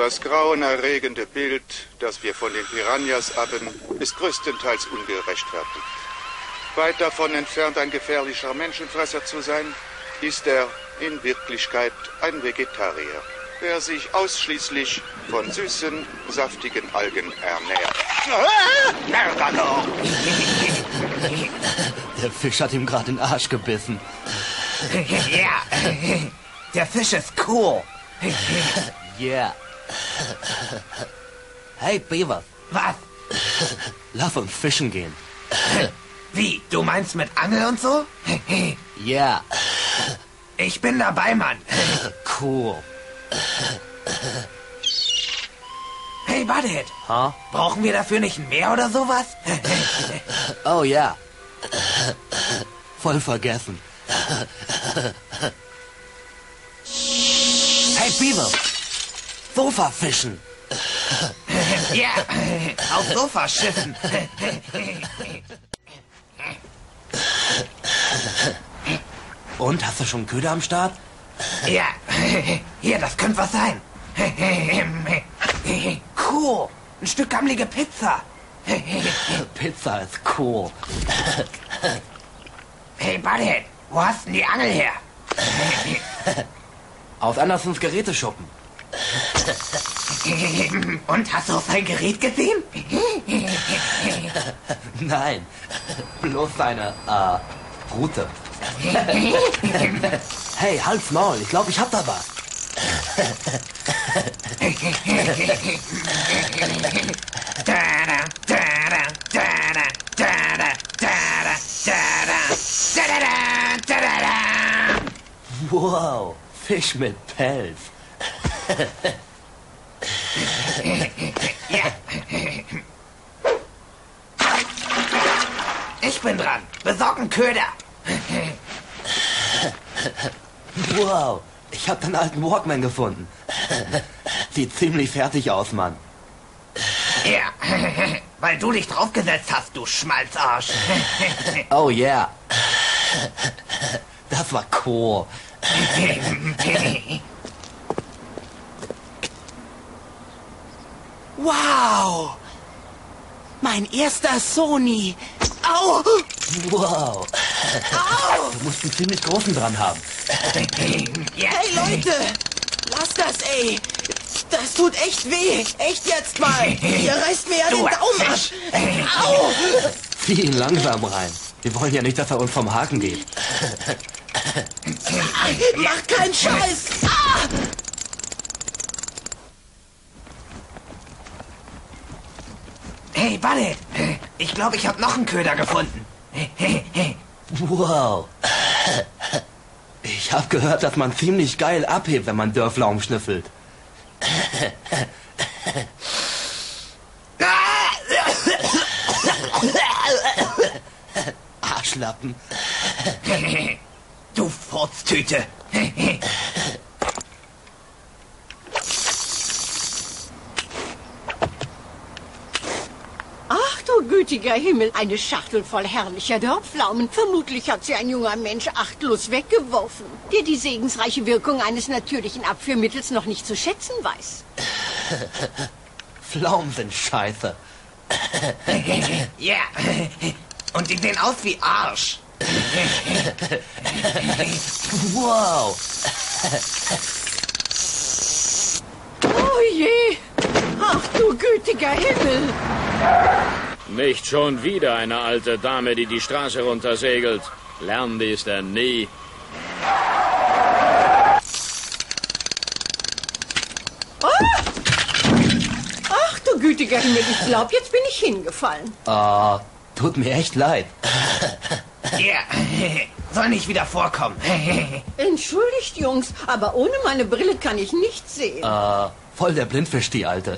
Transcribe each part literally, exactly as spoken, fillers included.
Das grauenerregende Bild, das wir von den Piranhas haben, ist größtenteils ungerechtfertigt. Weit davon entfernt, ein gefährlicher Menschenfresser zu sein, ist er in Wirklichkeit ein Vegetarier, der sich ausschließlich von süßen, saftigen Algen ernährt. Der Fisch hat ihm gerade den Arsch gebissen. Ja, der Fisch ist cool. Yeah. Hey, Beaver. Was? Lass uns fischen gehen. Wie, du meinst mit Angel und so? Yeah. Ich bin dabei, Mann. Cool. Hey, Butthead. Huh? Brauchen wir dafür nicht ein Meer oder sowas? Oh ja. Voll vergessen. Hey, Beaver. Sofa fischen. Ja, auf Sofaschiffen. Und, hast du schon Köder am Start? Ja, hier, das könnte was sein. Cool, ein Stück gammelige Pizza. Pizza ist cool. Hey, Butthead, wo hast denn die Angel her? Aus Andersons Geräteschuppen. Und, hast du auch sein Gerät gesehen? Nein, bloß seine, äh, Route. Hey, halt's Maul, ich glaube, ich hab da was. Wow, Fisch mit Pelz. Ja. Ich bin dran. Besorg einen Köder. Wow, ich hab den alten Walkman gefunden. Sieht ziemlich fertig aus, Mann. Ja, weil du dich draufgesetzt hast, du Schmalzarsch. Oh yeah. Das war cool. Wow! Mein erster Sony. Au! Wow. Au! Du musst einen ziemlich großen dran haben. Hey Leute! Lass das, ey! Das tut echt weh! Echt jetzt mal! Ihr reißt mir ja den Daumen ab! Au! Zieh ihn langsam rein. Wir wollen ja nicht, dass er uns vom Haken geht. Mach keinen Scheiß! Ah! Hey, Buddy, ich glaube, ich habe noch einen Köder gefunden. Wow. Ich habe gehört, dass man ziemlich geil abhebt, wenn man Dörflaum schnüffelt. Arschlappen. Du Furztüte. Ach du gütiger Himmel, eine Schachtel voll herrlicher Dörrpflaumen. Vermutlich hat sie ein junger Mensch achtlos weggeworfen, der die segensreiche Wirkung eines natürlichen Abführmittels noch nicht zu schätzen weiß. Pflaumen sind scheiße. Ja, und die sehen aus wie Arsch. Wow. Oh je, ach du gütiger Himmel. Nicht schon wieder eine alte Dame, die die Straße runtersegelt. Lernen die ist er nie. Ah! Ach du gütiger Himmel, ich glaube, jetzt bin ich hingefallen. Ah, tut mir echt leid. Ja, soll nicht wieder vorkommen. Entschuldigt, Jungs, aber ohne meine Brille kann ich nichts sehen. Äh, voll der Blindfisch, die Alte.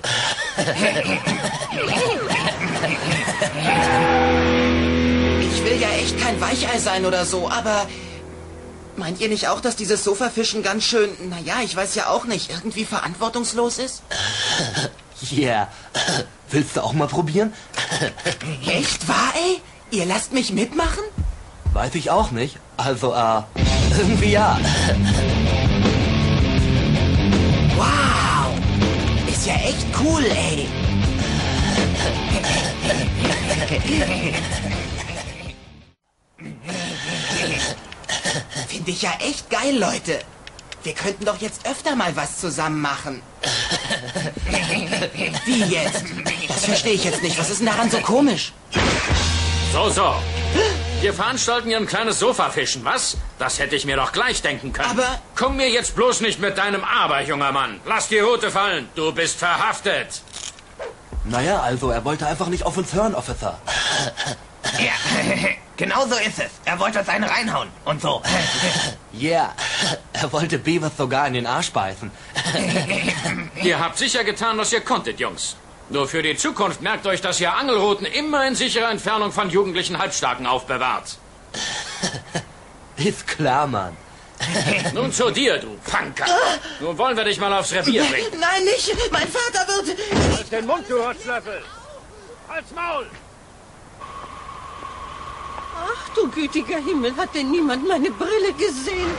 Ich will ja echt kein Weichei sein oder so, aber meint ihr nicht auch, dass dieses Sofafischen ganz schön, naja, ich weiß ja auch nicht, irgendwie verantwortungslos ist? Yeah. Willst du auch mal probieren? Echt wahr, ey? Ihr lasst mich mitmachen? Weiß ich auch nicht. Also, äh, irgendwie ja. Wow! ist ja echt cool, ey. Finde ich ja echt geil, Leute. Wir könnten doch jetzt öfter mal was zusammen machen. Wie jetzt? Das verstehe ich jetzt nicht. Was ist denn daran so komisch? So, so. Wir veranstalten hier ein kleines Sofafischen, was? Das hätte ich mir doch gleich denken können. Aber... Komm mir jetzt bloß nicht mit deinem Aber, junger Mann. Lass die Hute fallen. Du bist verhaftet. Naja, also, er wollte einfach nicht auf uns hören, Officer. Ja, genau so ist es. Er wollte uns einen reinhauen und so. Yeah, er wollte Beavers sogar in den Arsch beißen. Ihr habt sicher getan, was ihr konntet, Jungs. Nur für die Zukunft merkt euch, dass ihr Angelrouten immer in sicherer Entfernung von jugendlichen Halbstarken aufbewahrt. Ist klar, Mann. Nun zu dir, du Punker. Nun wollen wir dich mal aufs Revier bringen. Nein, nicht! Mein Vater wird... Halt den Mund, du Rotzlöffel! Halt's Maul! Ach du gütiger Himmel, hat denn niemand meine Brille gesehen?